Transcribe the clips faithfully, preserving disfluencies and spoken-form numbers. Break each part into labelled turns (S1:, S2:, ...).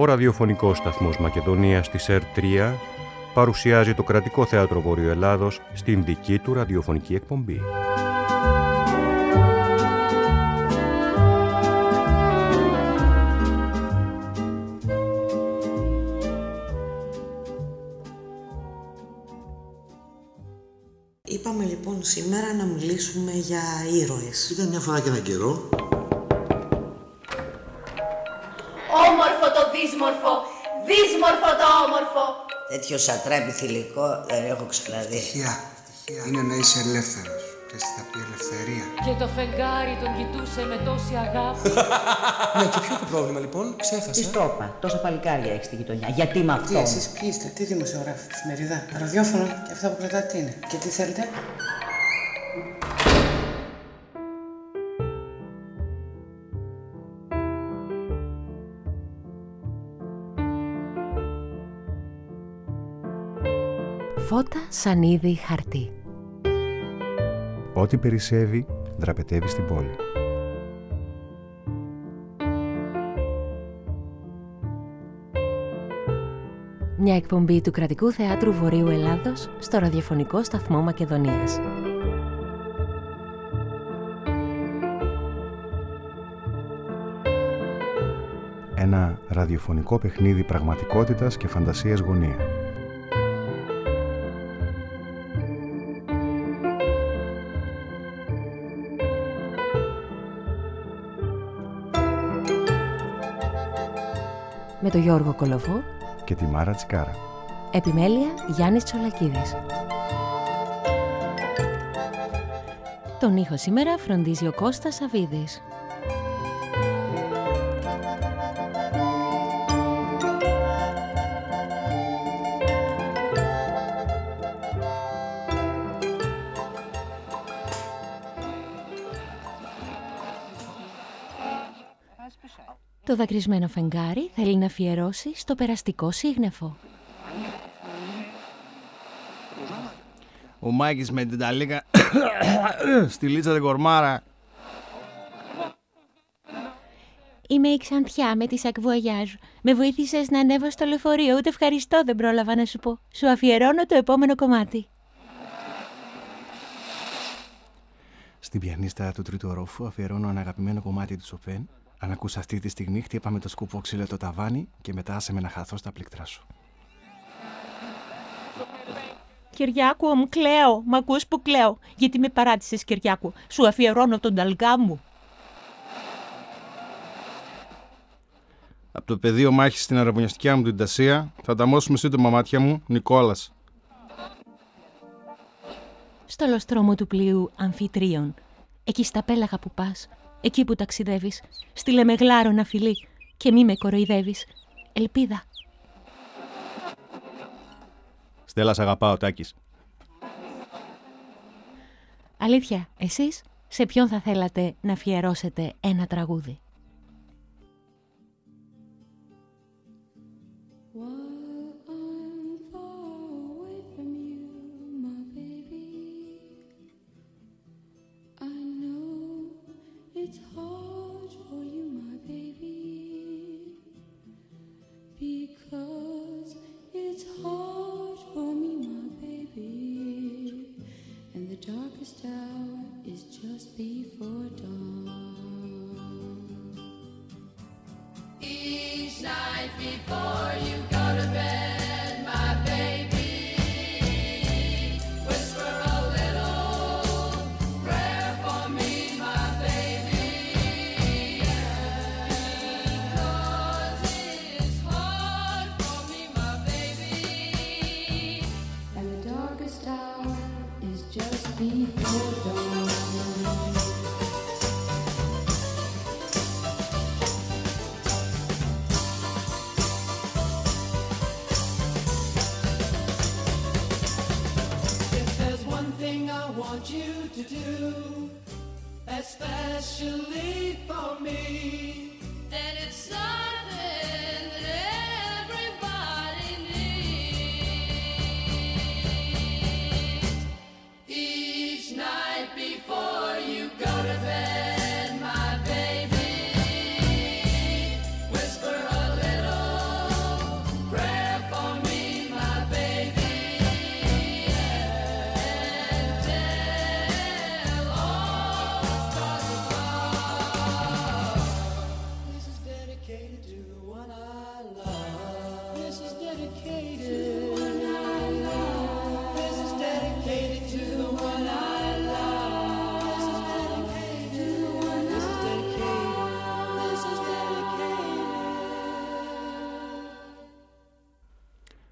S1: Ο ραδιοφωνικός σταθμός Μακεδονίας της ΕΡΤ τρία παρουσιάζει το Κρατικό Θέατρο Βορείου Ελλάδος στην δική του ραδιοφωνική εκπομπή.
S2: Είπαμε λοιπόν σήμερα να μιλήσουμε για ήρωες.
S3: Ήταν μια φορά και έναν καιρό.
S4: Όμορφο το δύσμορφο, δύσμορφο το όμορφο.
S5: Τέτοιο σατράπι θηλυκό δεν έχω ξαναδεί.
S3: Τυχαία, τυχαία. Είναι να είσαι ελεύθερος. Και έτσι θα πει ελευθερία.
S6: Και το φεγγάρι τον κοιτούσε με τόση αγάπη.
S7: Ναι, και ποιο το πρόβλημα λοιπόν, ξέχασα.
S5: Τι στόπα, τόσα παλικάρια έχει στη γειτονιά. Γιατί με αυτό.
S2: Τι εσείς ποιοι είστε, τι δημοσιογράφοι, εφημερίδα, ραδιόφωνο και αυτά που κρατάτε τι είναι. Και τι θέλετε.
S8: Φώτα, σανίδι, χαρτί.
S1: Ό,τι περισσεύει, δραπετεύει στην πόλη.
S8: Μια εκπομπή του Κρατικού Θεάτρου Βορείου Ελλάδος στο ραδιοφωνικό σταθμό Μακεδονίας.
S1: Ένα ραδιοφωνικό παιχνίδι πραγματικότητας και φαντασίας γωνία.
S8: Με τον Γιώργο Κολοβό
S1: και τη Μάρα Τσικάρα.
S8: Επιμέλεια Γιάννης Τσολακίδης. Τον ήχο σήμερα φροντίζει ο Κώστας Σαβίδης. Το δακρυσμένο φεγγάρι θέλει να αφιερώσει στο περαστικό σύγνεφο.
S9: Ο Μάκης με την ταλίκα στη Λίτσα την κορμάρα.
S8: Είμαι η Ξανθιά με τη Σακβουαγιάζ. Με βοήθησες να ανέβω στο λεωφορείο, ούτε ευχαριστώ δεν πρόλαβα να σου πω. Σου αφιερώνω το επόμενο κομμάτι.
S9: Στην πιανίστα του τρίτου ορόφου αφιερώνω ένα αγαπημένο κομμάτι του Σοπέν. Αν ακούς αυτή τη στιγμή, χτύπα με το σκουπό ξύλο το ταβάνι και μετά άσε με να χαθώ στα πλήκτρα σου.
S8: Κυριάκου, μου κλαίω. Μ' ακούς που κλαίω. Γιατί με παράτησες, Κυριάκου. Σου αφιερώνω τον ταλγά μου.
S9: Από το πεδίο μάχης στην αραβωνιαστικιά μου την Τασία θα ταμώσουμε σύντομα μάτια μου, Νικόλας.
S8: Στο λοστρόμο του πλοίου Αμφιτρίων. Εκεί στα πέλαγα που πας. Εκεί που ταξιδεύεις, στείλε με γλάρο να φιλεί και μη με κοροϊδεύεις. Ελπίδα.
S9: Στέλλα, σ' αγαπάω, Τάκης.
S8: Αλήθεια, εσείς σε ποιον θα θέλατε να αφιερώσετε ένα τραγούδι?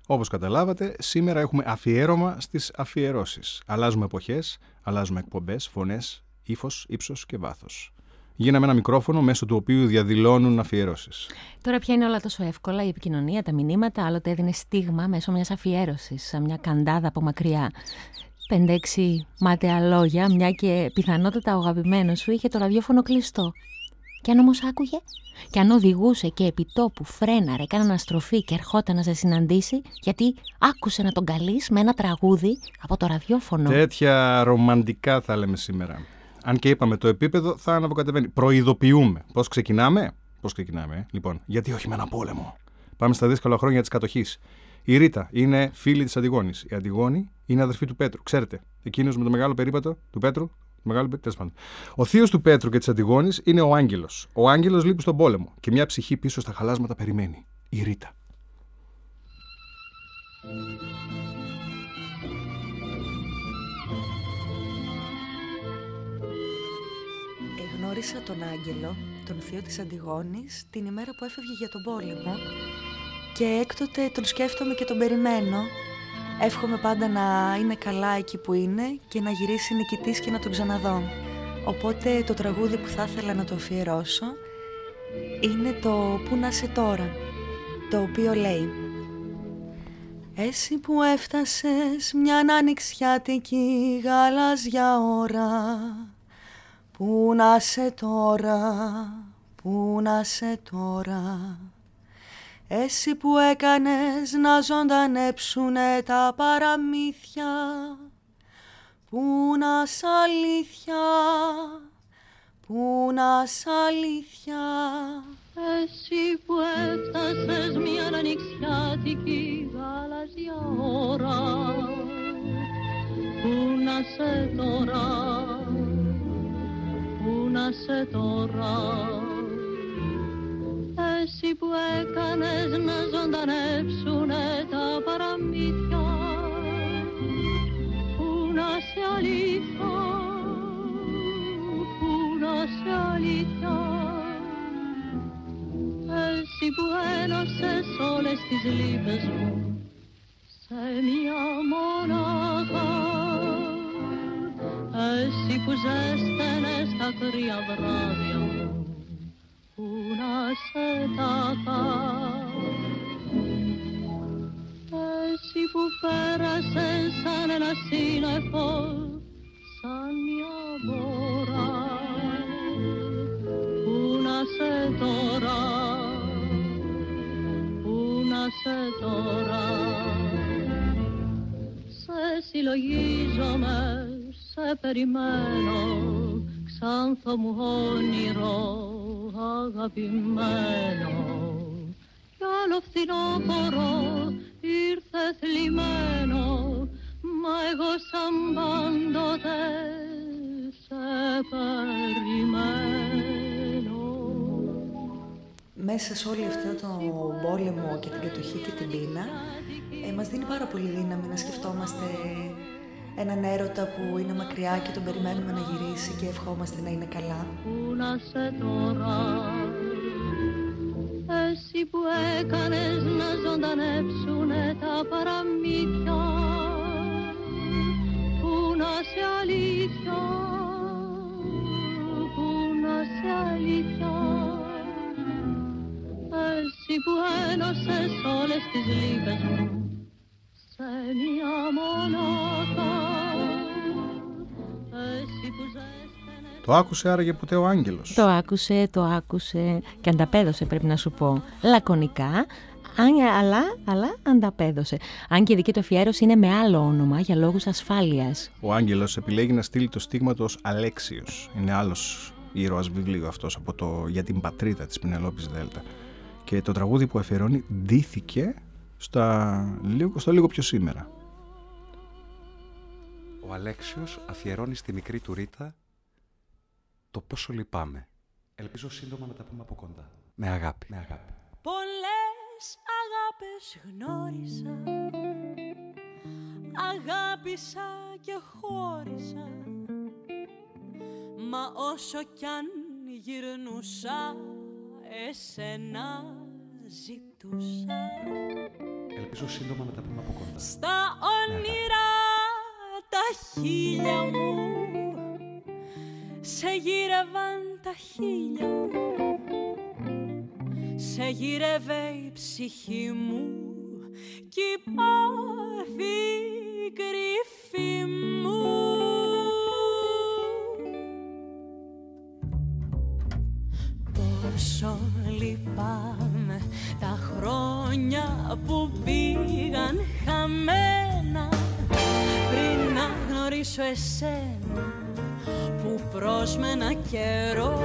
S9: Όπως καταλάβατε, σήμερα έχουμε αφιέρωμα στις αφιερώσεις. Αλλάζουμε εποχές, αλλάζουμε εκπομπές, φωνές, ύφος, ύψος και βάθος. Γίναμε ένα μικρόφωνο μέσω του οποίου διαδηλώνουν αφιερώσεις.
S8: Τώρα πια είναι όλα τόσο εύκολα, η επικοινωνία, τα μηνύματα, άλλοτε έδινε στίγμα μέσω μιας αφιέρωσης, μια καντάδα από μακριά. Πέντε-έξι μάταια λόγια, μια και πιθανότατα ο αγαπημένος σου είχε το ραδιόφωνο κλειστό. Και αν όμως άκουγε, και αν οδηγούσε και επί τόπου φρέναρε, έκανε αναστροφή και ερχόταν να σε συναντήσει, γιατί άκουσε να τον καλείς με ένα τραγούδι από το ραδιόφωνο.
S9: Τέτοια ρομαντικά θα λέμε σήμερα. Αν και είπαμε το επίπεδο θα αναβοκατεβαίνει. Προειδοποιούμε. Πώς ξεκινάμε? Πώς ξεκινάμε, ε? Λοιπόν, γιατί όχι με ένα πόλεμο. Πάμε στα δύσκολα χρόνια της κατοχής. Η Ρίτα είναι φίλη της Αντιγόνης. Η Αντιγόνη είναι αδερφή του Πέτρου. Ξέρετε, εκείνος με το μεγάλο περίπατο του Πέτρου. Μεγάλο... Ο θείος του Πέτρου και της Αντιγόνης είναι ο Άγγελος. Ο Άγγελος λείπει στον πόλεμο και μια ψυχή πίσω στα χαλάσματα περιμένει. Η Ρίτα.
S10: Γνώρισα τον Άγγελο, τον θείο της Αντιγόνης, την ημέρα που έφευγε για τον πόλεμο και έκτοτε τον σκέφτομαι και τον περιμένω. Εύχομαι πάντα να είναι καλά εκεί που είναι και να γυρίσει νικητής και να τον ξαναδώ. Οπότε το τραγούδι που θα ήθελα να το αφιερώσω είναι το «Πού να σε τώρα», το οποίο λέει: «Εσύ που έφτασες μια ανοιξιάτικη γαλάζια ώρα, πού να σε τώρα, πού να σε τώρα. Εσύ που έκανες να ζωντανέψουνε τα παραμύθια, πού να σ' αλήθεια, πού να σ' αλήθεια.
S11: Εσύ που έφτασες μια ανοιξιάτικη γαλάζια ώρα, πού να σε τώρα, πού να σε τώρα. Εσύ που έκανες να ζωντανέψουνε τα παραμύθια, πού να σε αλήθεια, πού να σε αλήθεια. Εσύ που ένωσες όλες τις λύπες μου σε μια μονάδα, εσύ που ζέστενες τα κρύα βράδια μου, πού να σε τάχα. Εσύ που πέρασες σαν ένα σύννεφο, σαν μια βόρα, πού να σε τώρα, πού να σε τώρα. Σε συλλογίζομαι, σε περιμένω, ξάνθο μου όνειρο αγαπημένο. Κι άλλο φθινόπορο ήρθε θλιμμένο, μα εγώ σαν πάντοτε σε περιμένω.
S10: Μέσα σε όλο αυτό το πόλεμο και την κατοχή και την πείνα, ε, μας δίνει πάρα πολύ δύναμη να σκεφτόμαστε έναν έρωτα που είναι μακριά και τον περιμένουμε να γυρίσει και ευχόμαστε να είναι καλά.
S11: Πού να σε τώρα, εσύ που έκανες να ζωντανέψουνε τα παραμύθια, πού να σε αλήθεια, πού να σε αλήθεια. Εσύ που ένωσες όλες τις λύπες μου σε μια μονάδα.
S9: Το άκουσε άραγε ποτέ ο Άγγελος?
S8: Το άκουσε, το άκουσε και ανταπέδωσε, πρέπει να σου πω. Λακωνικά, αλλά, αλλά ανταπέδωσε. Αν και η δική του αφιέρωση είναι με άλλο όνομα για λόγους ασφάλειας.
S9: Ο Άγγελος επιλέγει να στείλει το στίγμα του ως Αλέξιος. Είναι άλλος ήρωας βιβλίου αυτός από το «Για την πατρίδα» της Πινελόπης Δέλτα. Και το τραγούδι που αφιερώνει ντύθηκε στα λίγο, στο λίγο πιο σήμερα.
S12: Ο Αλέξιος αφιερώνει στη μικρή του Ρίτα το πόσο λυπάμαι. Ελπίζω σύντομα να τα πούμε από κοντά. Με αγάπη. Με αγάπη.
S13: Πολλές αγάπες γνώρισα, αγάπησα και χώρισα, μα όσο κι αν γυρνούσα εσένα ζητούσα.
S12: Ελπίζω σύντομα να τα πούμε από κοντά.
S13: Στα όνειρα τα χείλια μου σε γύρευαν τα χείλια μου, σε γύρευε η ψυχή μου κι η πάθη κρυφή μου. Πόσο λυπάμαι τα χρόνια που πήγαν χαμένα πριν να γνωρίσω εσένα που πρόσμενα καιρό.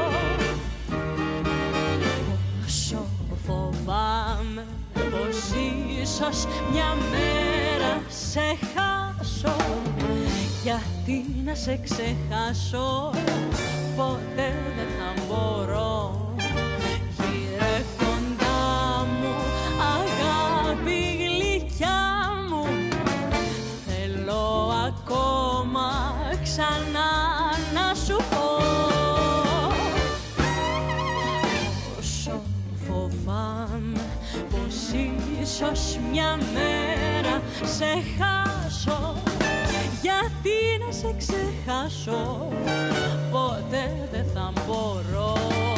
S13: Πόσο φοβάμαι πως ίσως μια μέρα σε χάσω, γιατί να σε ξεχάσω ποτέ δεν θα μπορώ. Γύρε κοντά μου αγάπη γλυκιά μου, θέλω ακόμα ξανά να σου πω. Όσο φοβάμαι πως ίσως μια μέρα σε χάσω, γιατί να σε ξεχάσω ποτέ δεν θα μπορώ.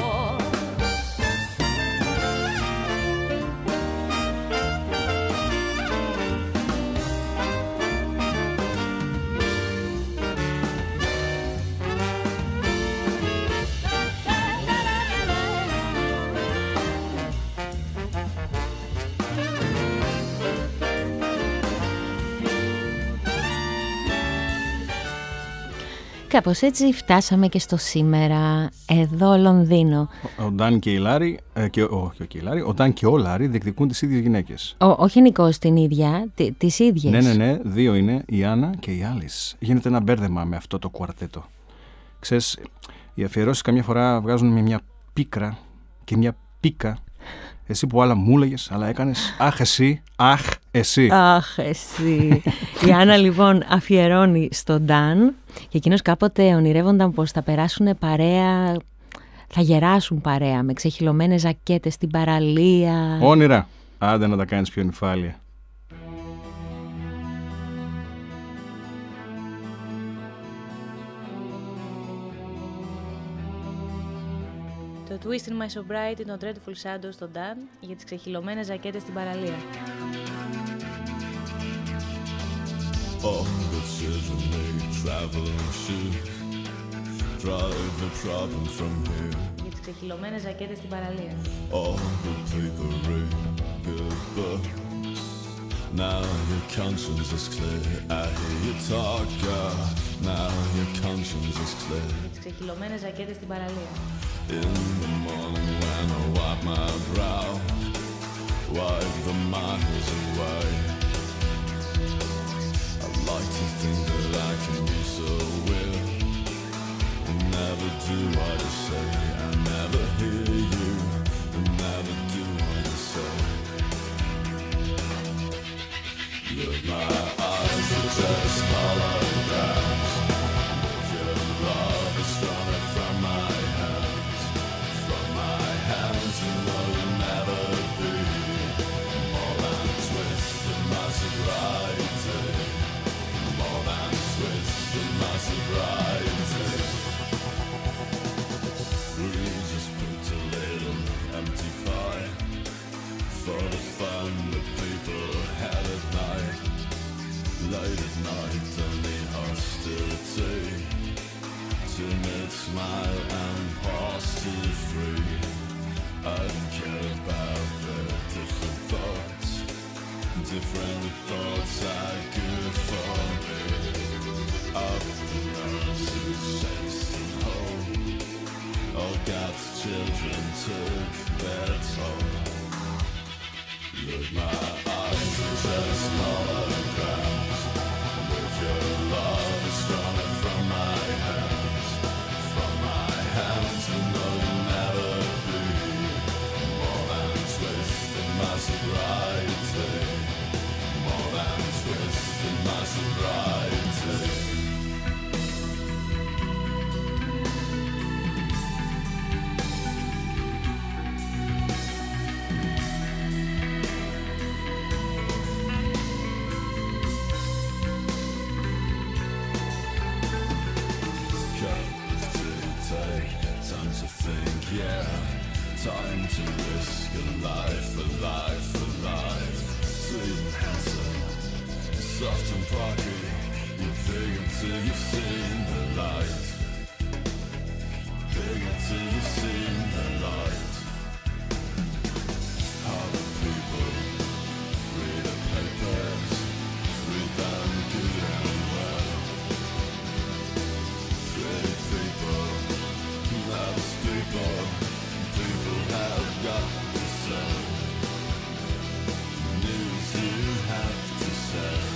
S8: Κάπως έτσι φτάσαμε και στο σήμερα, εδώ Λονδίνο.
S9: Ο Νταν και η Λάρη, ε, και, ο, όχι και η Λάρη, ο Νταν και ο Λάρη διεκδικούν τις ίδιες γυναίκες.
S8: Ο, όχι Νικός την ίδια, τ, τις ίδιες.
S9: Ναι, ναι, ναι, δύο είναι, η Άννα και η Άλις. Γίνεται ένα μπέρδεμα με αυτό το κουαρτέτο. Ξέρεις, οι αφιερώσεις καμιά φορά βγάζουν με μια πίκρα και μια πίκα. Εσύ που άλλα μου έλεγες, αλλά έκανες αχ εσύ, αχ εσύ.
S8: Αχ εσύ. Η Άννα λοιπόν αφιερώνει στον Νταν και εκείνος κάποτε ονειρεύονταν πως θα περάσουν παρέα, θα γεράσουν παρέα με ξεχυλωμένες ζακέτες στην παραλία.
S9: Όνειρα. Άντε να τα κάνεις πιο νυφάλια.
S14: Το Twist in My Sobriety, το Dreadful Shadows στον Νταν για τις ξεχυλωμένες ζακέτες στην παραλία.
S15: All the children they travel shoes drive the problem from here.
S14: Για τις ξεχυλωμένες ζακέτες στην παραλία.
S15: All the paper good books. Now your conscience is clear. I hear you talk, uh, now your conscience is clear.
S14: Για τις ξεχυλωμένες ζακέτες στην παραλία.
S15: In the morning when I wipe my brow, wipe the miles away. I like to think that I can be so weird, and never do what I say. I never hear you, and never do what I say. Look, my eyes are just holograms. Your love is stronger from my hands, from my hands. You know you'll never be more than twisted my sobriety, more than twisted my sobriety. We just put a little empty pie for the fun that people had at night, late at night, only hostility, timid smile and pause to free. I don't care about the different thoughts, different thoughts are good for me. Up the nerves who chasing home, all God's children took their toll. Look, my eyes are just holograms, but your love is stronger from my hands, from my hands. You know you'll never be more than twisted my sobriety, more than twisted my sobriety. yeah. Time to risk a life, a life, a life. Sweet and handsome, soft and parky. You big until you've seen the light. Big until you've seen the light. How the people read the papers, read them good and well. Pretty people, nice people, people have got to sell. News you have to sell.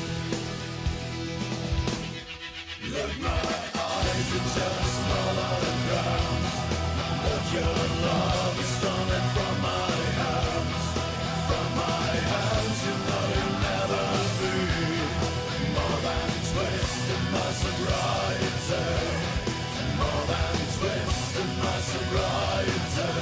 S15: Look, my eyes are just small on the ground, but your love is stolen from my hands. From my hands, you know you'll never be more than twist in my sobriety. More than twist in my sobriety.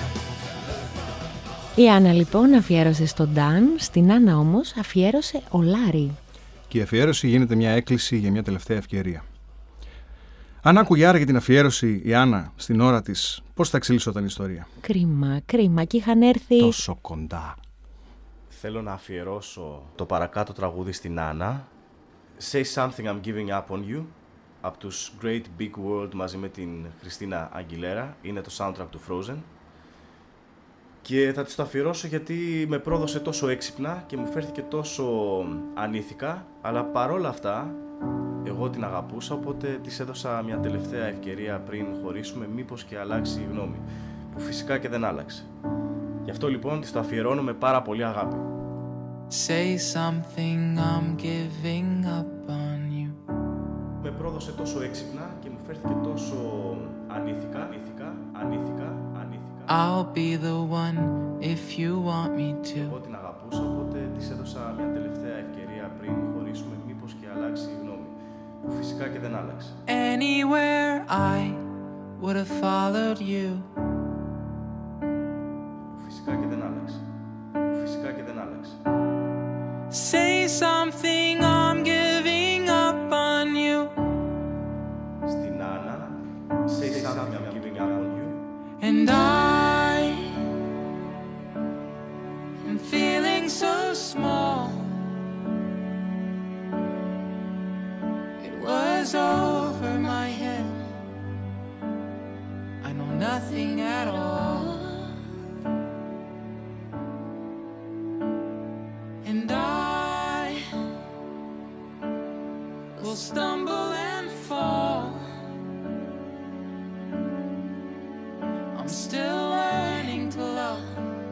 S8: Η Άννα λοιπόν αφιέρωσε στον Νταν, στην Άννα όμως αφιέρωσε ο Λάρι.
S9: Και η αφιέρωση γίνεται μια έκκληση για μια τελευταία ευκαιρία. Αν άκουγε άραγε την αφιέρωση η Άννα στην ώρα της, πώς θα εξελισσόταν η ιστορία?
S8: Κρίμα, κρίμα, και είχαν έρθει
S9: τόσο κοντά.
S16: Θέλω να αφιερώσω το παρακάτω τραγούδι στην Άννα. Say something I'm giving up on you, από τους Great Big World μαζί με την Χριστίνα Αγγιλέρα. Είναι το soundtrack του Frozen. Και θα της το αφιερώσω γιατί με πρόδωσε τόσο έξυπνα και μου φέρθηκε τόσο ανήθικα, αλλά παρόλα αυτά εγώ την αγαπούσα, οπότε της έδωσα μια τελευταία ευκαιρία πριν χωρίσουμε, μήπως και αλλάξει η γνώμη, που φυσικά και δεν άλλαξε. Γι' αυτό λοιπόν της το αφιερώνω με πάρα πολύ αγάπη.
S17: Say something, I'm giving up on you.
S16: Με πρόδωσε τόσο έξυπνα και μου φέρθηκε τόσο ανήθικα, ανήθικα, ανήθικα, ανήθικα.
S17: I'll be the one if you want me to.
S16: Εγώ την αγαπούσα, οπότε της έδωσα μια τελευταία ευκαιρία πριν χωρίσουμε, μήπως και αλλάξει η γνώμη, που φυσικά και δεν άλλαξε.
S17: Anywhere I would have followed you.
S16: Που φυσικά και δεν άλλαξε. Που φυσικά και δεν άλλαξε.
S17: Say something, I'm giving up on you.
S16: Στην Άννα, say something, I'm giving up on you.
S17: And I am feeling so small. It was over my head. I know nothing at all. And I will stumble and fall. I'm still learning to love,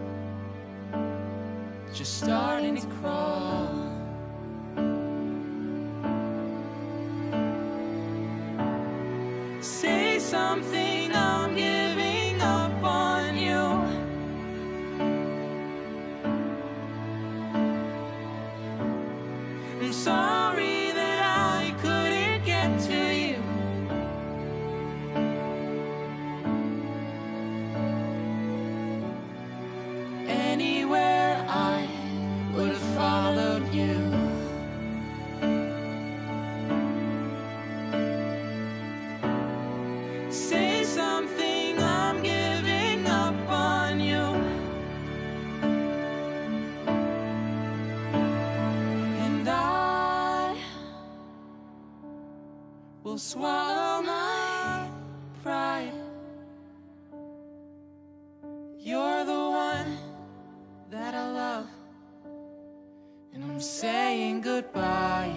S17: just starting to crawl. Say something, I'm giving up on you. I'm sorry that I couldn't get to you. Anywhere I would have followed you. Say something, I'm giving up on you. And I will swallow my pride. You're the one that I love, and I'm saying goodbye.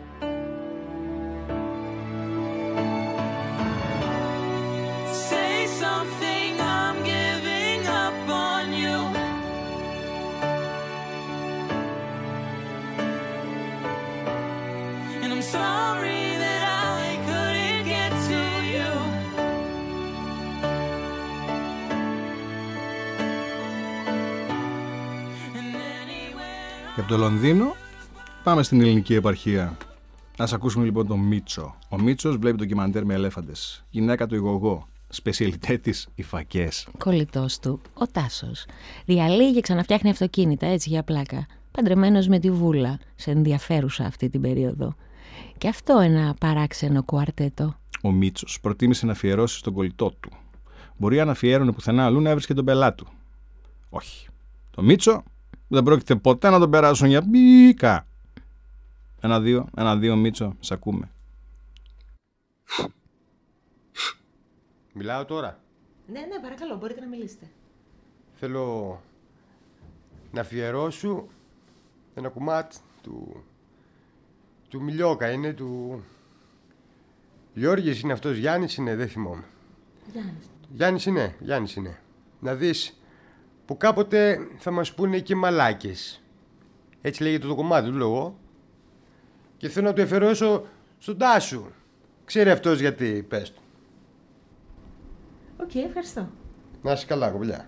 S17: Say something, I'm giving up on you. And I'm sorry that I couldn't get to you.
S9: Και από το Λονδίνο πάμε στην ελληνική επαρχία. Ας ακούσουμε λοιπόν τον Μίτσο. Ο Μίτσος βλέπει ντοκιμαντέρ με ελέφαντες. Γυναίκα του Ιγωγό. Σπεσιαλιτέ της οι φακές.
S8: Κολλητός του, ο Τάσος. Διαλύει και ξαναφτιάχνει αυτοκίνητα, έτσι για πλάκα. Παντρεμένος με τη Βούλα, σε ενδιαφέρουσα αυτή την περίοδο. Και αυτό ένα παράξενο κουαρτέτο.
S9: Ο Μίτσος προτίμησε να αφιερώσει στον κολλητό του. Μπορεί αν αφιέρωνε πουθενά αλλού να έβρισκε τον πελάτη του. Όχι. Το Μίτσο δεν πρόκειται ποτέ να τον περάσουν για μπίκα. Ένα-δύο, ένα-δύο Μίτσο, σ' ακούμε.
S18: Μιλάω τώρα.
S8: Ναι, ναι, παρακαλώ, μπορείτε να μιλήσετε.
S18: Θέλω να αφιερώσω ένα κομμάτι του, του Μιλιόκα, είναι του... Γιώργης είναι αυτός, Γιάννης είναι, δεν θυμόμαι.
S8: Γιάννης.
S18: Γιάννης είναι, Γιάννης είναι. Να δεις που κάποτε θα μας πούνε και μαλάκες. Έτσι λέγεται το κομμάτι του λόγω. Και θέλω να του αφιερώσω στον Τάσου. Ξέρει αυτός γιατί, πες του.
S8: Οκ, okay, ευχαριστώ.
S18: Να είσαι καλά, κομπλιά.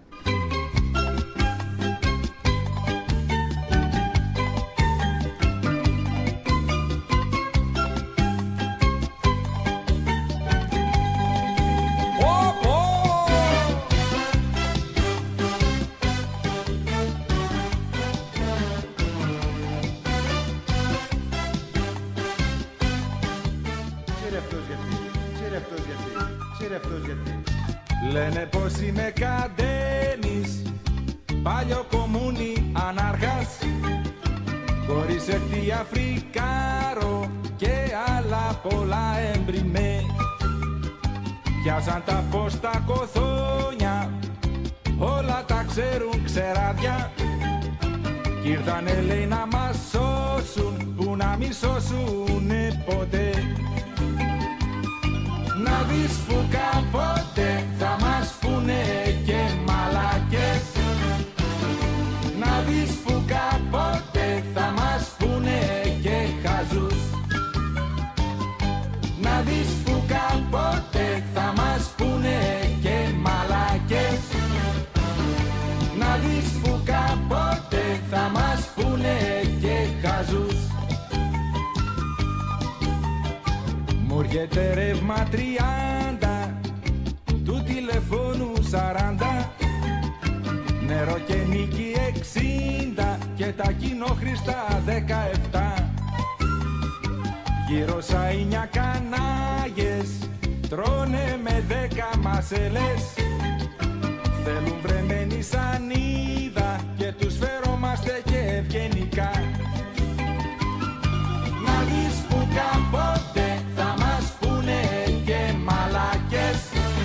S19: Λένε πως είμαι καντένης, παλιό κομμούνι ανάρχας, χωρίς εκτη Αφρικάρο και άλλα πολλά έμπριμέ. Πιάσαν τα φως τα κοθόνια, όλα τα ξέρουν ξεράδια, κι ήρθανε λέει να μας σώσουν, που να μη σώσουνε ποτέ. Να δεις που κάποτε θα μας πούνε και μαλάκες. Να δεις που κάποτε θα μας πούνε και χαζούς. Να δεις που κάποτε θα μας πούνε και μαλάκες. Να δεις που κάποτε θα μας πούνε και χαζούς. Μου έρχεται ρεύμα τριάντα, του τηλεφώνου σαράντα, νερό και νίκη εξήντα και τα κοινόχρηστα δεκαεπτά. Γύρω σαΐνια κανάγες τρώνε με δέκα μασέλες, θέλουν βρεμένη σανίδα και τους φερόμαστε και ευγενικά. Να δεις που κάποτε θα μας πούνε και μαλάκες.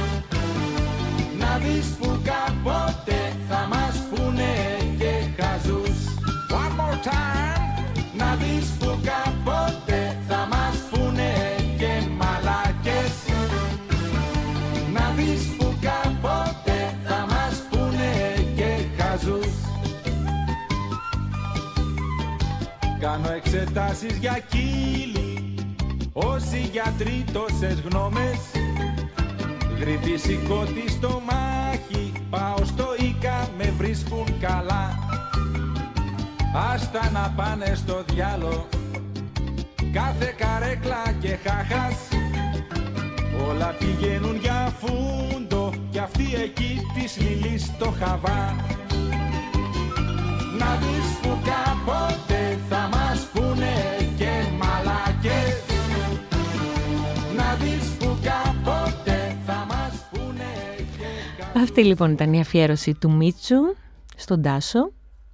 S19: Να δεις που κάποτε θα μας πούνε και χαζούς. One more time. Να δεις που κάποτε θα μας πούνε και μαλάκες. Να δεις που κάποτε θα μας πούνε και χαζούς. Κάνω εξετάσεις για κύλι, όσοι γιατροί τόσες γνώμες. Γρήπη σηκώτη στο μάχη, πάω στο Ίκα, με βρίσκουν καλά. Άστα να πάνε στο διάλο, κάθε καρέκλα και χάχας. Όλα πηγαίνουν για φούντο, κι αυτή εκεί της λιλής το χαβά. Να δεις που κάποτε θα μας πούνε και μαλάκες. Να δεις που κάποτε θα μας πούνε και...
S8: Αυτή λοιπόν ήταν η αφιέρωση του Μίτσου στον Τάσο.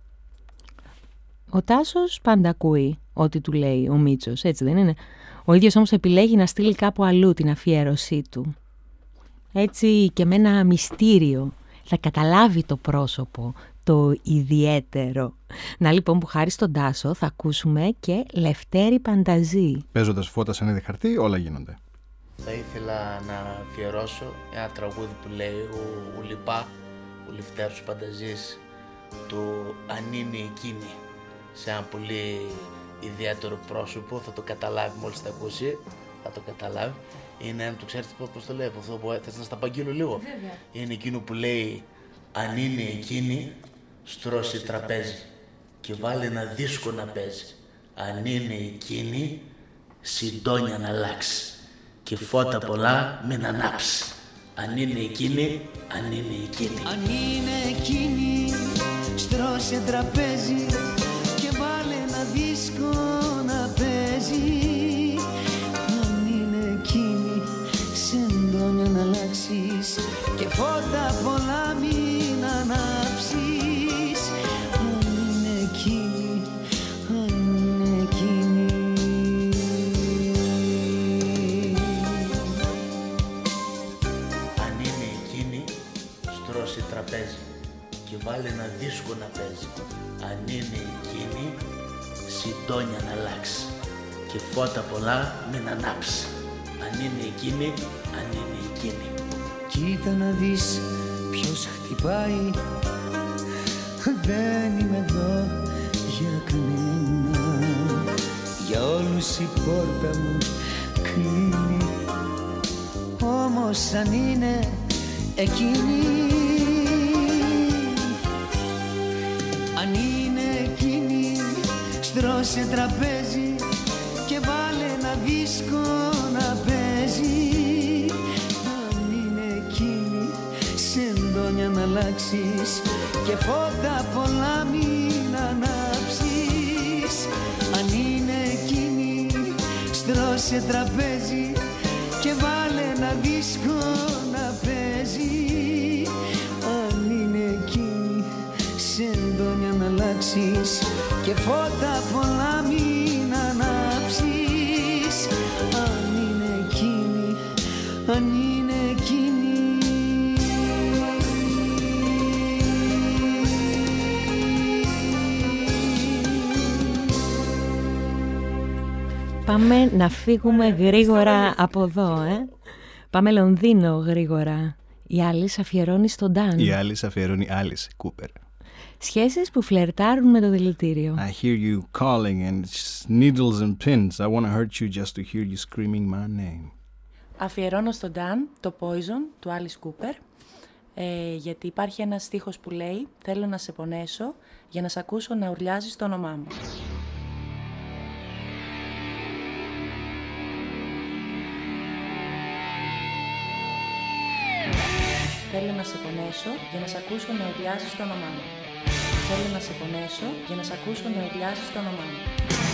S8: Ο Τάσος πάντα ακούει ό,τι του λέει ο Μίτσος, έτσι δεν είναι? Ο ίδιος όμως επιλέγει να στείλει κάπου αλλού την αφιέρωσή του. Έτσι και με ένα μυστήριο θα καταλάβει το πρόσωπο, το ιδιαίτερο. Να λοιπόν που χάρη στον Τάσο θα ακούσουμε και Λευτέρη Πανταζή.
S9: Παίζοντας φώτα σε ένα χαρτί όλα γίνονται.
S20: Θα ήθελα να αφιερώσω ένα τραγούδι που λέει ο, ο Λιπά, ο Λευτέρος Πανταζής, του «Αν είναι εκείνη», σε ένα πολύ ιδιαίτερο πρόσωπο. Θα το καταλάβει μόλις θα ακούσει, θα το καταλάβει. Είναι, αν το ξέρετε πώς το λέει, αυτό που θες να στα παγγείλω λίγο. Βέβαια. Είναι εκείνο που λέει «Αν είναι εκείνη, στρώσει τραπέζι και βάλει ένα δίσκο να παίζει. Αν είναι εκείνη, συντόνια να αλλάξει και φώτα πολλά μην ανάψει. Αν είναι εκείνη, αν είναι εκείνη».
S21: Αν είναι εκείνη, στρώσε τραπέζι και βάλε ένα δίσκο να παίζει. Αν είναι εκείνη, συντόνια να αλλάξεις και φώτα πολλά μην ανάψεις. Αν είναι εκείνη, αν είναι εκείνη.
S20: Αν είναι εκείνη, στρώσε τραπέζι και βάλε ένα δίσκο να παίζει. Αν είναι εκείνη, συντόνια να αλλάξει και φώτα πολλά μην ανάψει. Αν είναι εκείνη, αν είναι εκείνη.
S21: Κοίτα να δεις ποιος χτυπάει, δεν είμαι εδώ για κανένα. Για όλους η πόρτα μου κλείνει, όμως αν είναι εκείνη, αν είναι εκείνη, στρώσε τραπέζι και βάλε ένα δίσκο να παίζει. Αν είναι εκείνη, σεντόνια να αλλάξεις και φώτα πολλά μην ανάψεις. Αν είναι εκείνη, στρώσε τραπέζι και βάλε ένα δίσκο να παίζει. Αν είναι εκείνη, σεντόνια να αλλάξεις και φώτα πολλά μην ανάψεις. Αν είναι εκείνη, αν είναι εκείνη.
S8: Πάμε να φύγουμε γρήγορα από εδώ, ε. Πάμε Λονδίνο γρήγορα. Η Alice αφιερώνει στον Dan.
S9: Η Alice αφιερώνει Alice Cooper.
S8: Σχέσεις που φλερτάρουν με το δηλητήριο.
S9: I hear you calling and it's needles and pins. I want to hurt you just to hear you screaming my name.
S14: Αφιερώνω στον Dan το Poison του Alice Cooper, ε, γιατί υπάρχει ένας στίχος που λέει «Θέλω να σε πονέσω για να σε ακούσω να ουρλιάζεις το όνομά μου». Θέλω να σε πονέσω για να σε ακούσω να ουρλιάζεις το όνομά μου. Θέλω να σε πονέσω για να σε ακούσω να ουρλιάζεις το όνομά μου.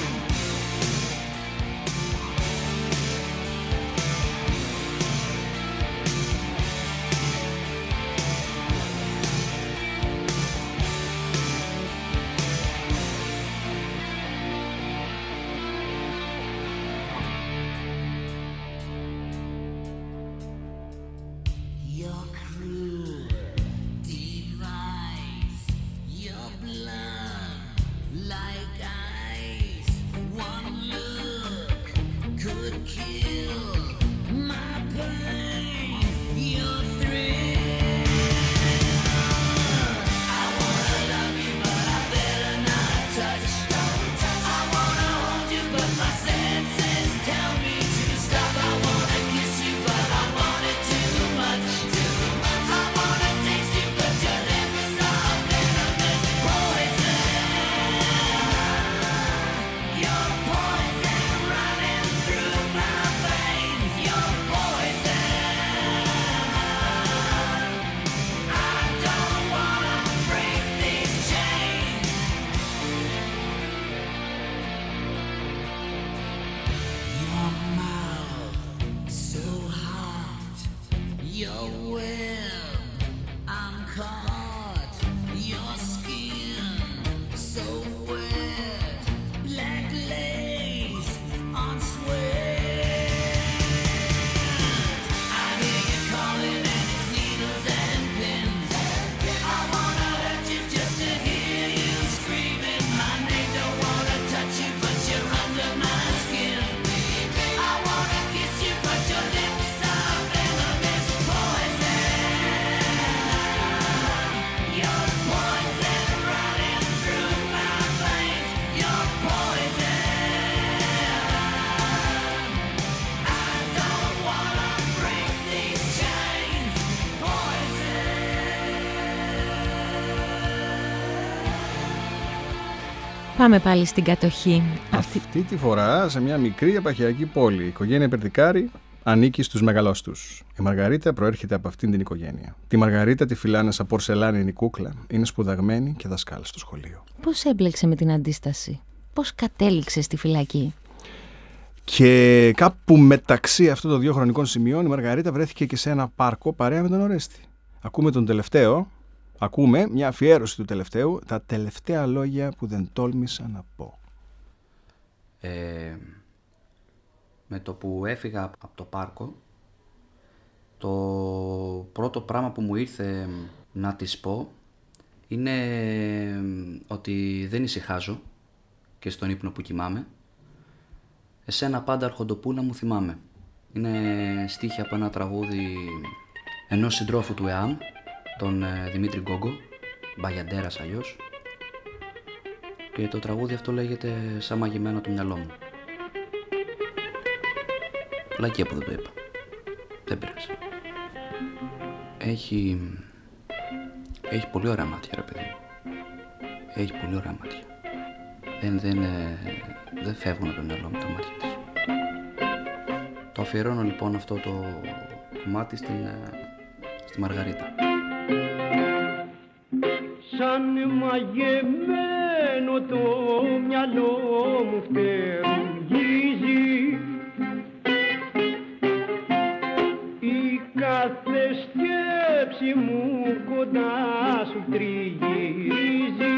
S8: Πάμε πάλι στην κατοχή.
S9: Αυτή... Αυτή τη φορά σε μια μικρή επαρχιακή πόλη. Η οικογένεια Περτικάρη ανήκει στους μεγαλόστους. Η Μαργαρίτα προέρχεται από αυτήν την οικογένεια. Τη Μαργαρίτα τη φυλάνε σαν πορσελάνινη κούκλα. Είναι σπουδαγμένη και δασκάλα στο σχολείο.
S8: Πώς έμπλεξε με την αντίσταση? Πώς κατέληξε στη φυλακή?
S9: Και κάπου μεταξύ αυτών των δύο χρονικών σημείων η Μαργαρίτα βρέθηκε και σε ένα πάρκο παρέα με τον Ορέστη. Ακούμε τον τελευταίο, ακούμε μια αφιέρωση του τελευταίου, τα τελευταία λόγια που δεν τόλμησα να πω.
S4: Ε, με το που έφυγα από το πάρκο, το πρώτο πράγμα που μου ήρθε να της πω είναι ότι δεν ησυχάζω και στον ύπνο που κοιμάμαι. Εσένα πάντα αρχοντοπούλα μου θυμάμαι. Είναι στίχη από ένα τραγούδι ενός συντρόφου του ΕΑΜ, τον Δημήτρη Γκόγκο, μπαγιαντέρας αλλιώς. Και το τραγούδι αυτό λέγεται «Σαν μαγειμένο το μυαλό μου». Λακία που δεν το είπα. Δεν πειράζει. Έχει... Έχει πολύ ωραία μάτια, ρε παιδί μου. Έχει πολύ ωραία μάτια. Δεν, δεν, ε, δεν φεύγουν από το μυαλό μου τα μάτια της. Το αφιερώνω λοιπόν αυτό το κομμάτι στην, στη Μαργαρίτα.
S22: Σαν μαγεμένο το μυαλό μου φτερουγίζει, η κάθε σκέψη μου κοντά σου τριγυρίζει.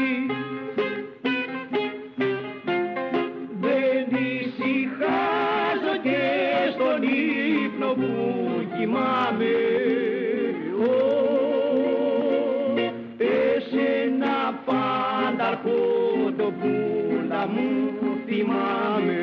S22: Δεν ησυχάζω και στον ύπνο που κοιμάμαι. Εσένα πάντα αρχοντοπούλα μου θυμάμαι.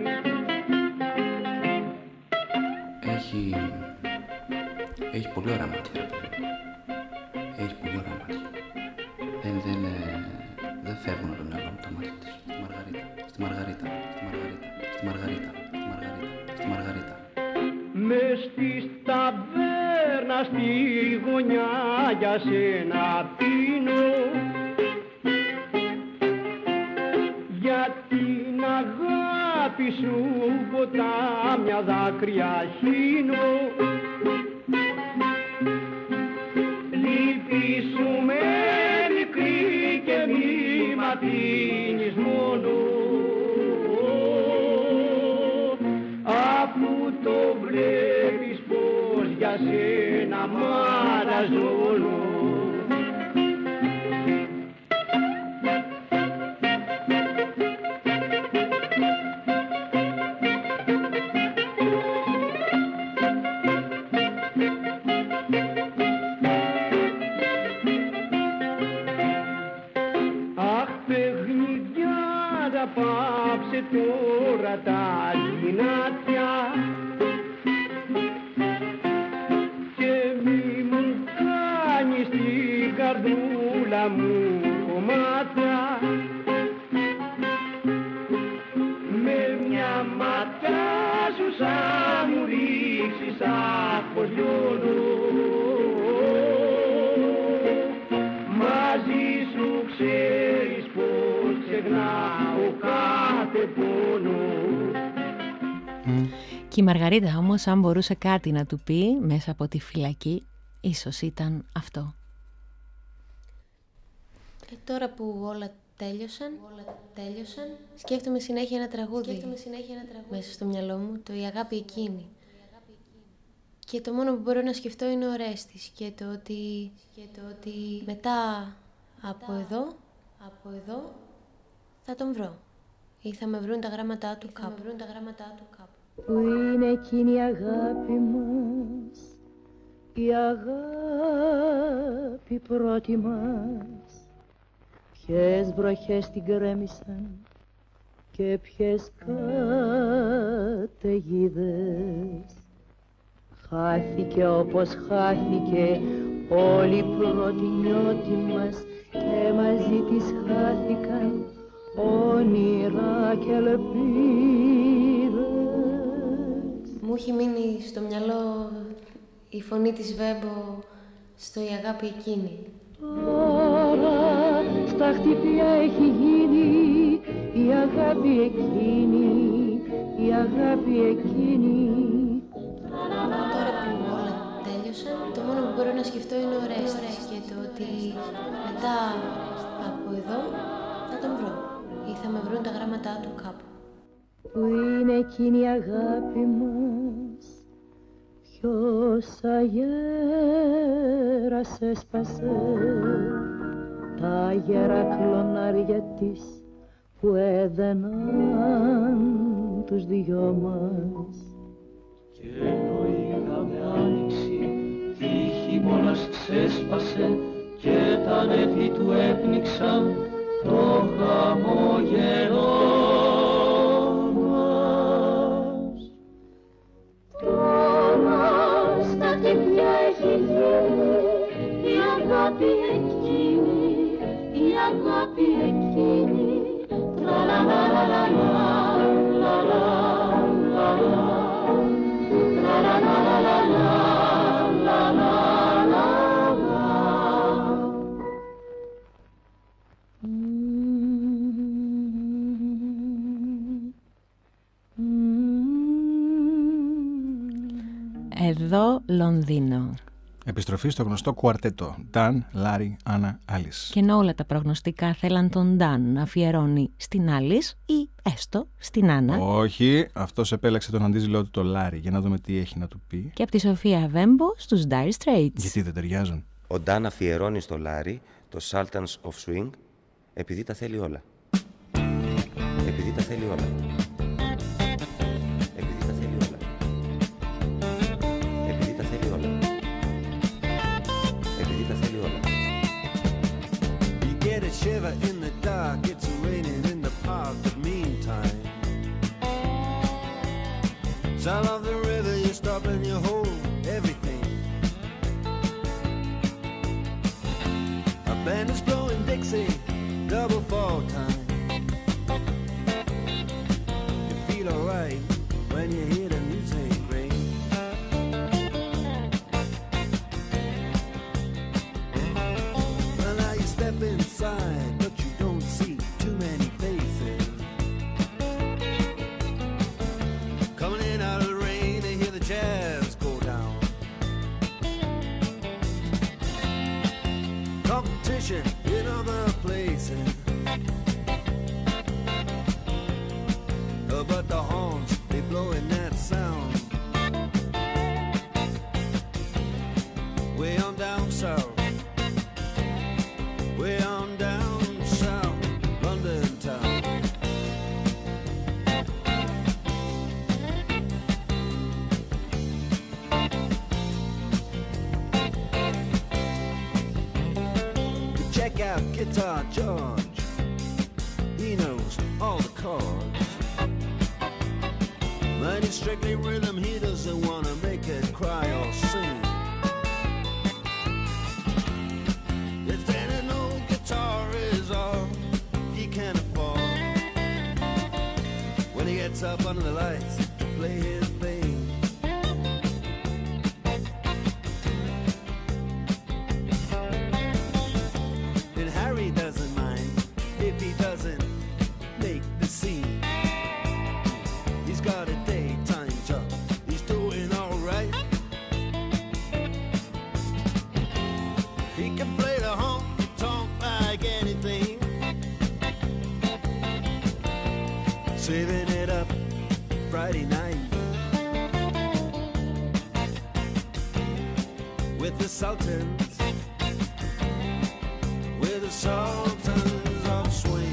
S4: Έχει... Έχει πολύ ωραία μάτια. Έχει πολύ ωραία μάτια. Δεν, δεν, ε, δεν φεύγουν από το μυαλό μου τα μάτια της. Στη Μαργαρίτα, στη Μαργαρίτα, στη Μαργαρίτα, στη Μαργαρίτα, στη Μαργαρίτα, στη Μαργαρίτα.
S22: Μες στη ταβέρνα στη γωνιά για σένα πίνω, για την αγάπη σου ποτάμια δάκρυα χύνω. Λυπήσουμε μικρή και μη μ' αφήνεις μόνο, αφού το βλέπεις πως για σένα μ' αραζώνω. Πάψε τώρα τα γυνάτια και μη μου κάνεις την καρδούλα μου κομμάτια. Με μια ματιά σου σαν μου ρίξεις αχ πως λιώνω, μαζί σου ξέρεις πως ξεχνάω κάθε πόνο.
S8: Και η Μαργαρίτα όμως, αν μπορούσε κάτι να του πει μέσα από τη φυλακή, ίσως ήταν αυτό.
S23: Ε, τώρα που όλα τέλειωσαν, όλα τέλειωσαν, σκέφτομαι συνέχεια ένα τραγούδι, σκέφτομαι συνέχεια ένα τραγούδι μέσα στο μυαλό μου, το «Η αγάπη εκείνη». Και το μόνο που μπορώ να σκεφτώ είναι ο Ρέστης και το ότι, και το ότι μετά από εδώ, από εδώ θα τον βρω ή θα με βρουν τα γράμματά του κάπου. Θα με βρουν τα γράμματά του κάπου.
S11: Που είναι εκείνη η αγάπη μας, η αγάπη πρώτη μας. Ποιες βροχές την κρέμισαν και ποιες καταιγίδες. Χάθηκε όπως χάθηκε όλη η πρώτη νιώτη μας και μαζί της χάθηκαν όνειρα και ελπίδες.
S23: Μου έχει μείνει στο μυαλό η φωνή της Βέμπο στο «Η αγάπη εκείνη».
S11: Τώρα στα χτύπια έχει γίνει η αγάπη εκείνη, η αγάπη εκείνη.
S23: Τώρα που όλα τέλειωσαν, το μόνο που μπορώ να σκεφτώ είναι ο Ρέστης και το ότι μετά από εδώ θα τον βρω ή θα με βρουν τα γράμματά του κάπου.
S11: Που είναι εκείνη η αγάπη μας, Ποιος αγέρας έσπασε τα αγέρα κλονάρια της που έδαιναν τους δυο μας.
S22: Και ενώ είχαμε άνοιξη, τι χειμώνας ξέσπασε και τα νεφή του έπνιξαν το χαμόγελό μας.
S11: Τώρα στα τυφλιά έχει γίνει η αγάπη εκείνη, η αγάπη εκείνη. Λα λα λα λα λα λα λα λα λα λα.
S8: Εδώ Λονδίνο.
S9: Επιστροφή στο γνωστό κουαρτέτο Dan, Larry, Anna, Alice.
S8: Και ενώ όλα τα προγνωστικά θέλαν τον Dan να αφιερώνει στην Alice ή έστω στην Άννα.
S9: Όχι, αυτός επέλεξε τον αντίζηλό του το Larry για να δούμε τι έχει να του πει.
S8: Και από τη Σοφία Βέμπο στους Dire Straits.
S9: Γιατί δεν ταιριάζουν.
S3: Ο Dan αφιερώνει στο Larry το Sultans of Swing επειδή τα θέλει όλα. Επειδή τα θέλει όλα. Επειδή τα θέλει όλα. Επειδή τα θέλει όλα. Επειδή τα θέλει όλα.
S21: You get a shiver in the dark, it's raining in the park, but meantime sound of the river, you stop and you hold everything. A band is blowing Dixie, double fall time. You feel alright when you hear the music ring. Well, now you step inside, but you don't see too many faces. Coming in out of the rain, they hear the jazz go down. Competition in other places. But the horns, they blowing that sound. Way on down south, way on down south, London town. You check out Guitar George, he knows all the chords. But it's strictly rhythm, he doesn't want to make it cry or sing. If then an old guitar is all he can afford, when he gets up under the lights to play his thing. And Harry doesn't mind if he doesn't make the scene. He's got a daytime job, he's doing alright. He can play the honky-tonk like anything, saving it up Friday night with the Sultans, with the Sultans of Swing.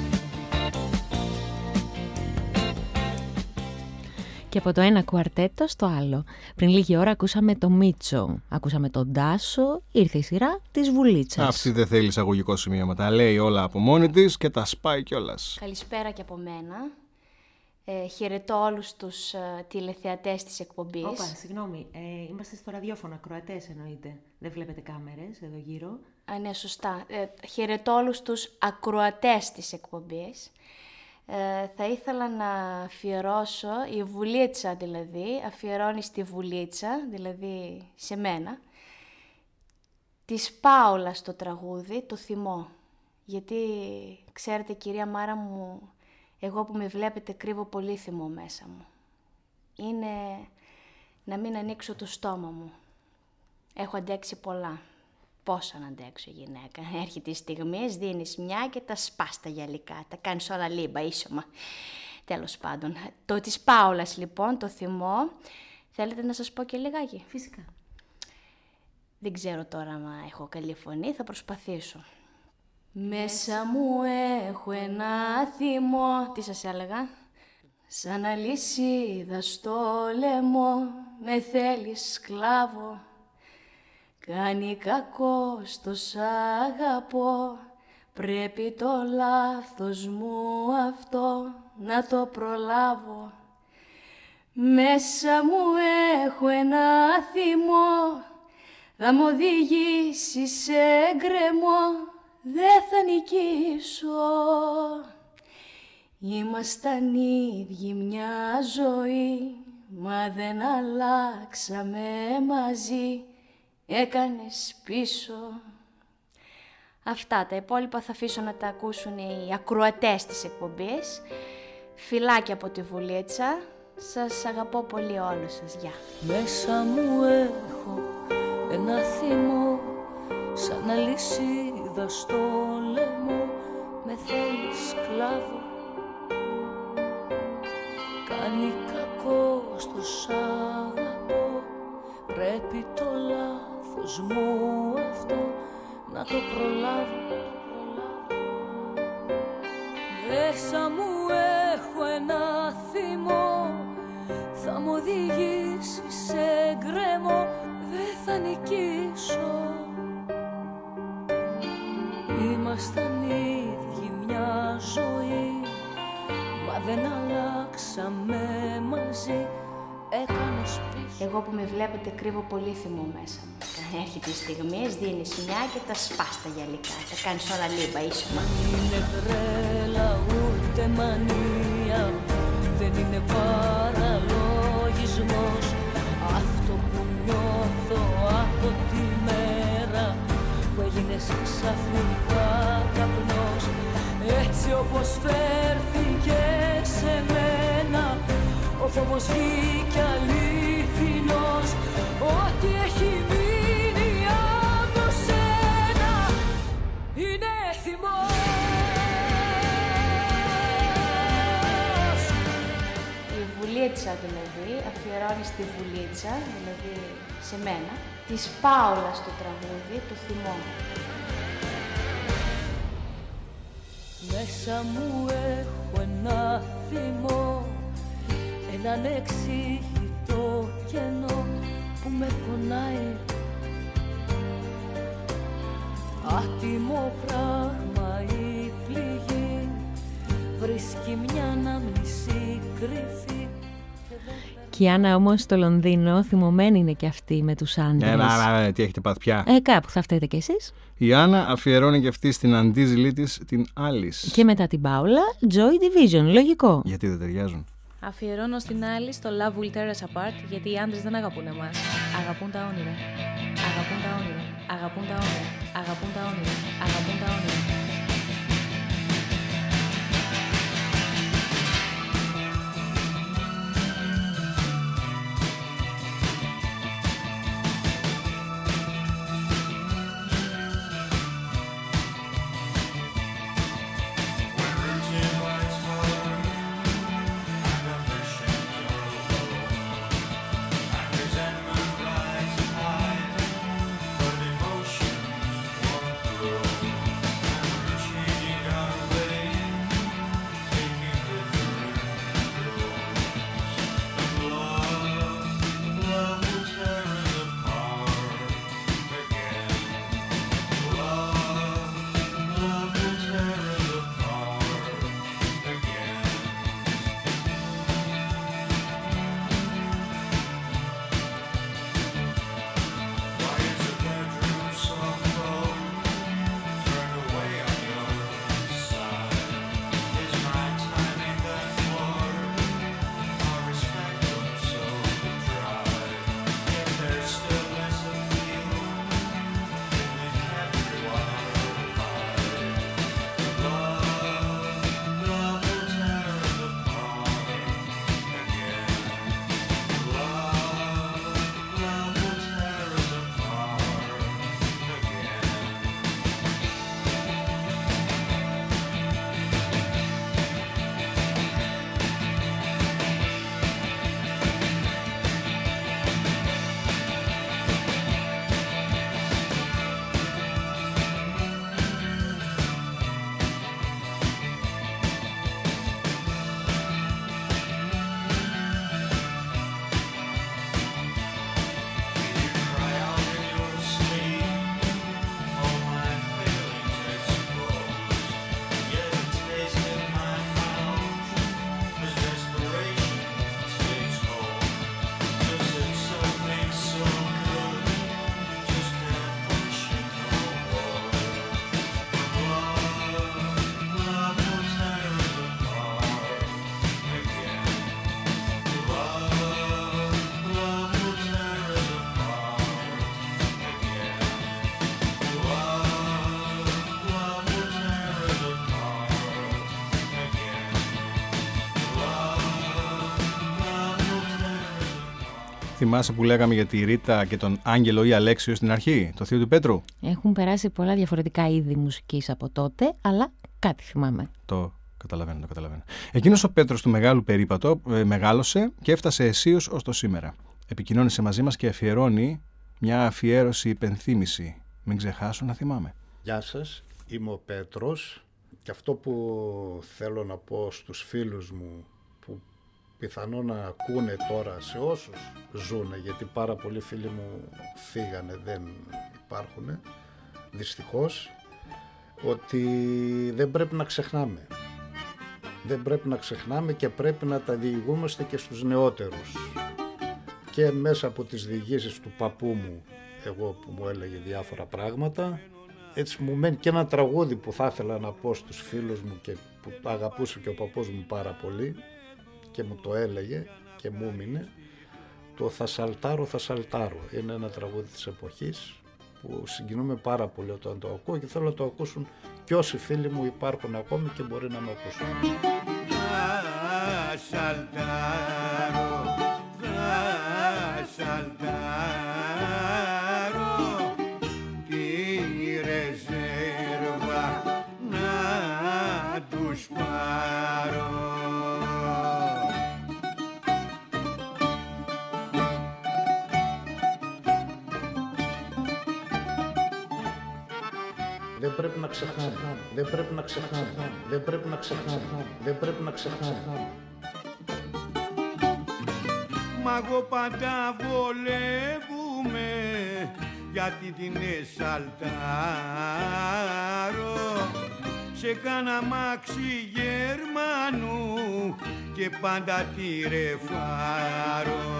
S8: Και από το ένα κουαρτέτο στο άλλο. Πριν λίγη ώρα ακούσαμε το Μίτσο, ακούσαμε τον Τάσο, ήρθε η σειρά της Βουλίτσας.
S9: Αυτή δεν θέλει εισαγωγικό σημείωμα. Τα λέει όλα από μόνη της και τα σπάει κιόλας.
S6: Καλησπέρα και από μένα. Ε, χαιρετώ όλους τους ε, τηλεθεατές της εκπομπής.
S8: Όπα, συγγνώμη, ε, είμαστε στο ραδιόφωνο, ακροατές εννοείται. Δεν βλέπετε κάμερες εδώ γύρω.
S6: Α, ναι, σωστά. Ε, χαιρετώ όλους τους ακροατές της εκπομπής. Ε, θα ήθελα να αφιερώσω, η Βουλίτσα δηλαδή, αφιερώνει στη Βουλίτσα, δηλαδή σε μένα, της Πάολα στο τραγούδι, το θυμό. Γιατί, ξέρετε κυρία Μάρα μου, εγώ που με βλέπετε κρύβω πολύ θυμό μέσα μου. Είναι να μην ανοίξω το στόμα μου. Έχω αντέξει πολλά. Πόσα να αντέξω γυναίκα. Έρχεται η στιγμή, δίνεις μια και τα σπάς τα γυαλικά. Τα κάνεις όλα λίμπα, ίσωμα. Τέλος πάντων. Το της Πάολας λοιπόν, το θυμό, Θέλετε να σας πω και λιγάκι?
S8: Φυσικά.
S6: Δεν ξέρω τώρα αν έχω καλή φωνή, θα προσπαθήσω. Μέσα μου έχω ένα θυμό, τι σας έλεγα? Σαν αλυσίδα στο λαιμό, με θέλει σκλάβο. Κάνει κακό στο σ' αγαπώ, πρέπει το λάθος μου αυτό να το προλάβω. Μέσα μου έχω ένα θυμό, θα μ' οδηγήσει σε γκρεμό, δεν θα νικήσω. Ήμασταν ίδιοι μια ζωή, μα δεν αλλάξαμε μαζί, έκανες πίσω. Αυτά, τα υπόλοιπα θα αφήσω να τα ακούσουν οι ακροατές της εκπομπής. Φιλάκια από τη Βουλίτσα, σας αγαπώ πολύ όλους σας, γεια.
S13: Μέσα μου έχω ένα θυμό, σαν αλυσίδα στο λαιμό, με θέλει σκλάβο. Κάνει κακό στο σ' αγαπώ, πρέπει το λάθος μου αυτό να το προλάβω. Μέσα μου έχω ένα θυμό, θα μ' οδηγήσει σε γκρεμό, δεν θα νικήσω. Ήμασταν ίδιοι μια ζωή, μα δεν αλλάξαμε μαζί, έκανες πίσω.
S6: Εγώ που με βλέπετε κρύβω πολύ θυμό μέσα μου. Έρχεται η στιγμή, δίνεις μια και τα σπάς τα γυαλικά. Τα κάνεις όλα λίμπα, ίσωμα.
S13: Είναι τρέλα ούτε μανία, δεν είναι παραλογισμός. Αυτό που νιώθω από τη μέρα που έγινες ξαφνικά καπνός. Έτσι όπως φέρθηκε σε μένα, ο φόβος βγήκε αληθινός. Ό,τι έχει μείνει από σένα είναι θυμός.
S6: Η Βουλίτσα δηλαδή, αφιερώνει στη Βουλίτσα, δηλαδή σε μένα, της Πάολα στο τραγούδι, το θυμό.
S13: Μέσα μου έχω ένα θυμό, έναν εξήγητο κενό που με πονάει. Άτιμο πράγμα η πληγή, βρίσκει μια ανάμνηση κρυφή.
S8: Και η Άννα όμως στο Λονδίνο θυμωμένη είναι και αυτή με τους άντρες.
S9: Ε, να, να, τι έχετε πάθει πια.
S8: Ε, κάπου θα φταίτε κι εσείς.
S9: Η Άννα αφιερώνει και αυτή στην αντίζηλή της την Alice.
S8: Και μετά την Πάολα, Joy Division, λογικό.
S9: Γιατί δεν ταιριάζουν.
S2: Αφιερώνω στην Alice το Love Will Tear Us Apart, γιατί οι άντρες δεν αγαπούν εμάς. Αγαπούν τα όνειρα. Αγαπούν τα όνειρα. Αγαπούν τα όνειρα. Αγαπούν τα όνειρα. Αγαπούν τα όνειρα.
S15: Emotions won't grow.
S9: Θυμάσαι που λέγαμε για τη Ρίτα και τον Άγγελο ή Αλέξιο στην αρχή, το θείο του Πέτρου?
S8: Έχουν περάσει πολλά διαφορετικά είδη μουσικής από τότε, αλλά κάτι θυμάμαι.
S9: Το καταλαβαίνω, το καταλαβαίνω. Εκείνος ο Πέτρος του μεγάλου περίπατο ε, μεγάλωσε και έφτασε αισίως ως το σήμερα. Επικοινώνησε μαζί μας και αφιερώνει μια αφιέρωση υπενθύμηση. Μην ξεχάσω να θυμάμαι.
S1: Γεια σας, είμαι ο Πέτρος και αυτό που θέλω να πω στους φίλους μου που πιθανόν να ακούνε τώρα, σε όσους ζουνε, γιατί πάρα πολλοί φίλοι μου φύγανε, δεν υπάρχουν δυστυχώς, ότι δεν πρέπει να ξεχνάμε. Δεν πρέπει να ξεχνάμε και πρέπει να τα διηγούμαστε και στους νεότερους. Και μέσα από τις διηγήσεις του παππού μου, εγώ που μου έλεγε διάφορα πράγματα, έτσι μου μένει και ένα τραγούδι που θα ήθελα να πω στους φίλους μου και που αγαπούσε και ο παππούς μου πάρα πολύ και μου το έλεγε και μου έμεινε, το «Θα σαλτάρω, θα σαλτάρω». Είναι ένα τραγούδι της εποχής που συγκινούμε πάρα πολύ όταν το ακούω και θέλω να το ακούσουν και όσοι φίλοι μου υπάρχουν ακόμη και μπορεί να με ακούσουν.
S19: Θα σαλτάρω, θα σαλτάρω τη ρεζέρβα να τους πάρω.
S1: Δεν πρέπει να ξεχνάμε, δεν πρέπει να ξεχνάμε, δεν πρέπει να ξεχνάμε, δεν πρέπει να ξεχνάμε.
S19: Μα εγώ πάντα βολεύουμε γιατί την εσαλτάρω. Σε κάνα μάξι Γερμανού και πάντα τη ρεφάρω.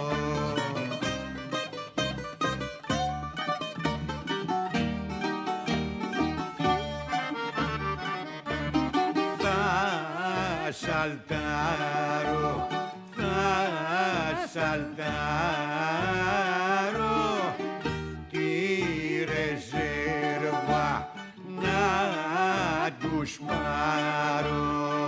S19: Θα σαλτάρω, θα σαλτάρω τη ρεζέρβα να τους πάρω.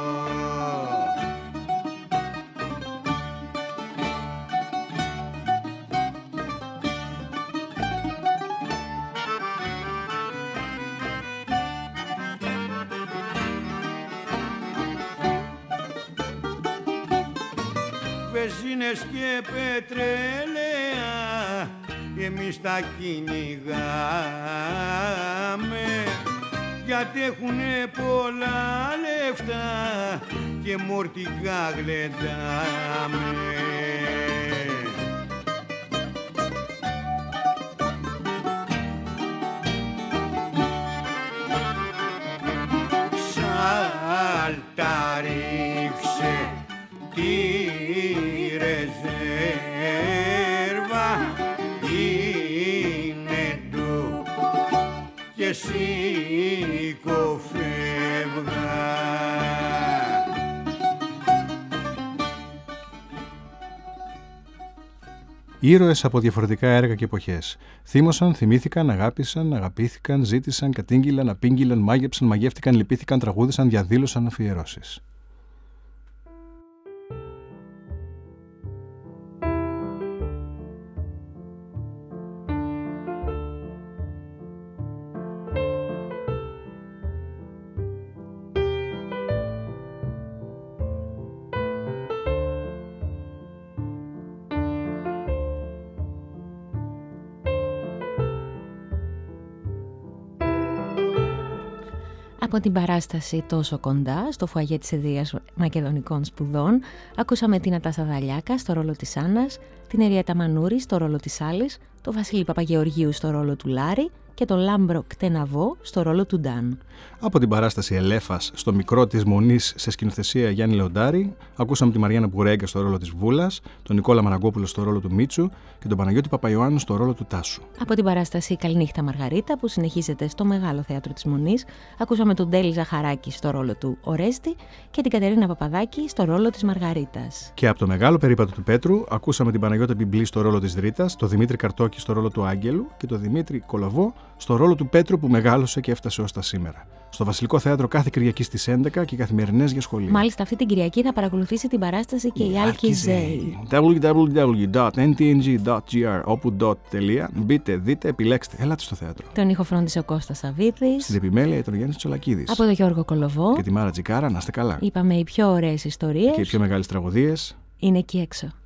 S19: Βενζίνες και πετρέλαια εμείς τα κυνηγάμε γιατί έχουνε πολλά λεφτά και μορτικά γλεντάμε. Σάλτα ρίξε τη ρεζέρβα είναι του και σήκω φεύγα.
S9: Ήρωες από διαφορετικά έργα και εποχές. Θύμωσαν, θυμήθηκαν, αγάπησαν, αγαπήθηκαν, ζήτησαν, κατήγγυλαν, απήγγυλαν, μάγεψαν, μαγεύτηκαν, λυπήθηκαν, τραγούδισαν, διαδήλωσαν αφιερώσεις.
S8: Από την παράσταση «Τόσο κοντά» στο φουαγέ της Ιδείας Μακεδονικών Σπουδών ακούσαμε την Ατάσα Δαλιάκα στο ρόλο της Άννας, την Εριέτα Μανούρη στο ρόλο της Άλλης, τον Βασίλη Παπαγεωργίου στο ρόλο του Λάρη και τον Λάμπρο Κτεναβό στο ρόλο του Ντάν.
S9: Από την παράσταση Ελέφας στο μικρό της Μονής σε σκηνοθεσία Γιάννη Λεοντάρη, ακούσαμε τη Μαριάννα Μπουρέγκα στο ρόλο της Βούλας, τον Νικόλα Μαραγκόπουλο στο ρόλο του Μίτσου και τον Παναγιώτη Παπαϊωάννου στο ρόλο του Τάσου.
S8: Από την παράσταση Καληνύχτα Μαργαρίτα που συνεχίζεται στο Μεγάλο Θέατρο της Μονής, ακούσαμε τον Τέλη Ζαχαράκη στο ρόλο του Ορέστη και την Κατερίνα Παπαδάκη στο ρόλο της Μαργαρίτας.
S9: Και από το Μεγάλο Περίπατο του Πέτρου, ακούσαμε την Παναγιώτα Μπιμπλή στο ρόλο της Ρίτας, τον Δημήτρη Καρτόκη Μαρινακάκη στο ρόλο του Άγγελου και τον Δημήτρη Κολοβό στο ρόλο του Πέτρου που μεγάλωσε και έφτασε ως τα σήμερα. Στο Βασιλικό Θέατρο κάθε Κυριακή στις έντεκα και καθημερινές για σχολεία.
S8: Μάλιστα, αυτή την Κυριακή θα παρακολουθήσει την παράσταση και η Άλκη Ζέη.
S9: double-u double-u double-u τελεία εν τι εν τζι τελεία τζι αρ όπου dot τελεία. Μπείτε, δείτε, επιλέξτε. Ελάτε στο θέατρο.
S8: Τον ήχο φρόντισε ο Κώστας Σαββίδης.
S9: Στην επιμέλεια ήταν ο Γιάννης Τσολακίδης.
S8: Από τον Γιώργο Κολοβό.
S9: Και τη Μάρα Τζικάρα, να είστε καλά.
S8: Είπαμε οι πιο ωραίες ιστορίες.
S9: Και οι πιο μεγάλες τραγωδίες
S8: είναι εκεί έξω.